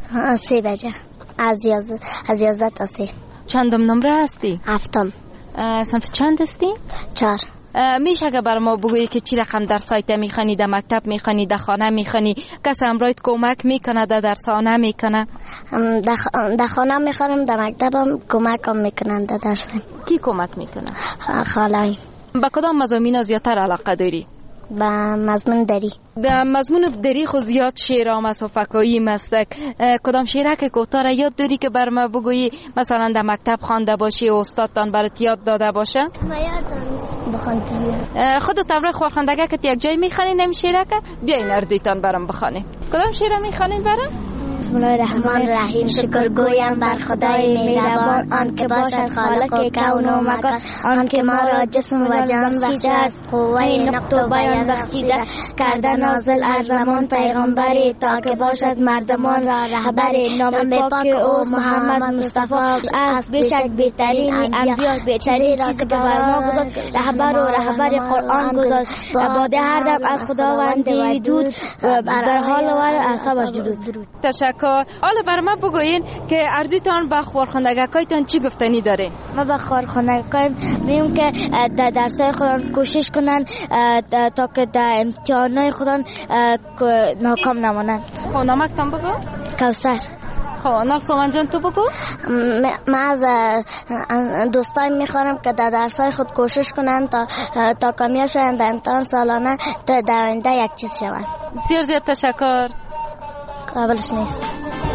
3 بجه از 11 تا 3. چندم نمره هستی؟ 7. صنف چند هستی؟ 4. میشه که بر ما بگویی که چی رقم در سایت میخوانی، در مکتب میخوانی، در خانه میخوانی، کسی همراهت کمک میکنه، در درسانه میکنه؟ در خانه میخوانم، در مکتبم کمکم میکنن در درسم. کی کمک میکنه؟ خاله‌ام. با کدام مضامین زیادتر علاقه داری؟ با مضمون دری. در مضمون دری خو زیاد شعرام است و فکایی مستک. کدام شعره که کوتاه یاد داری که بر ما بگویی مثلا در مکتب خوانده باشی و استادتان برات یاد داده باشه؟ ما یادم بخوندی. خودت برای خواندگی که یک جای میخوانی نمیشه که بیاین اردیتان برام بخوانی. کدام شعر میخوانین برام؟ بسم الله الرحمن الرحیم. شکر گویم بر خدای مهربان، آن که باشد خالق کون و مکان، آن که ما را جسم و جان بخشیده است، قوه نطق و بیان بخشیده، کرده نازل از زمان پیغمبری تا که باشد مردمان را رهبری. نام پاک او محمد مصطفی است، بیشک بهترین انبیا، بهترین چیزی که بر ما گذاشت، رهبر و رهبر قرآن گذاشت. باده هر دم از خداوند وجود، در حال و اعصابش درود. حالا بر ما بگوین که اردوتان با خواندگاکایتان چی گفتنی داره؟ ما با خواندگاکایم میگم که در درسای خودان کوشش کنن تا که در امتحانای خودان ناکام نمانند. نامکتان بگو؟ کوثر. نال سومن جان تو بگو؟ من از دوستایم میخوانم که در درسای خود کوشش کنن تا کامیاب شوند در امتحان سالانه، تا در آینده یک چیز شوند. بسیار زیاد تشکر. قابلش نیست.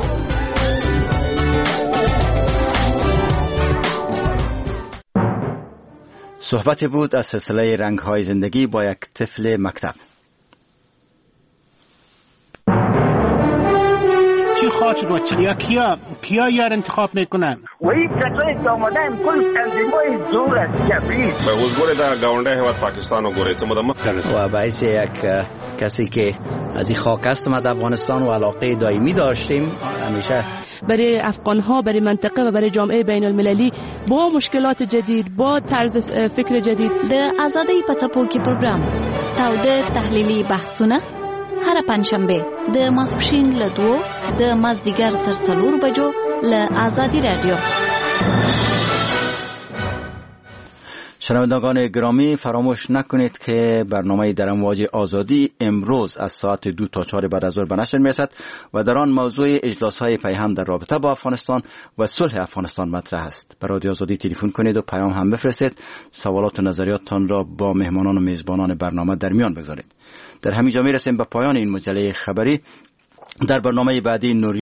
صحبت بود از سلسله رنگ‌های زندگی با یک طفل مکتب. چی خواهد شد یا کیا یار انتخاب میکنن؟ وہی کسایی که آمدن کل تنظیمای زور است کبیر به حضور در گاونده هیواد پاکستان و گوره و باعث یک کسی که از این خاک است ما در افغانستان و علاقه دائمی داشتیم همیشه برای افغانها، برای منطقه و برای جامعه بین المللی با مشکلات جدید، با طرز فکر جدید. د آزادۍ په څپو کې پروګرام تاوده تحلیلي بحثونه هر پنځشنبه د ماسپښین له 2 د مازدیګر تر 4 بجو له آزادی رادیو. شنوندگان گرامی، فراموش نکنید که برنامه در امواج آزادی امروز از ساعت 2 تا 4 بعد از ظهر به نشر میرسد و در آن موضوع اجلاس‌های پیهم در رابطه با افغانستان و صلح افغانستان مطرح است. به رادیو آزادی تلفن کنید و پیام هم بفرستید. سوالات و نظریاتتان را با مهمانان و میزبانان برنامه در میان بگذارید. در همین جا میرسیم به پایان این مجله خبری. در برنامه بعدی